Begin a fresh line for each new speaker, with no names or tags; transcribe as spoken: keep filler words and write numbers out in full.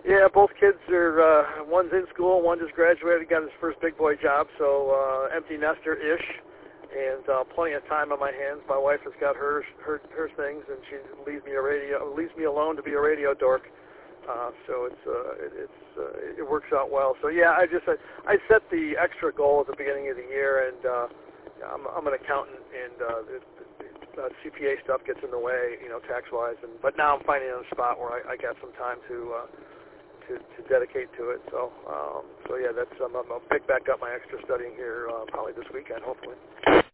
Yeah, both kids are, uh, one's in school, one just graduated, got his first big boy job, so uh, empty nester-ish, and uh, plenty of time on my hands. My wife has got her, her, her things, and she leaves me a radio, leaves me alone to be a radio dork. Uh, so it's uh, it, it's uh, it works out well. So yeah, I just I, I set the extra goal at the beginning of the year, and uh, I'm, I'm an accountant, and uh, the, the uh, C P A stuff gets in the way, you know, tax wise. And but now I'm finding a spot where I, I got some time to uh, to to dedicate to it. So um, so yeah, that's um, I'll pick back up my extra studying here uh, probably this weekend, hopefully.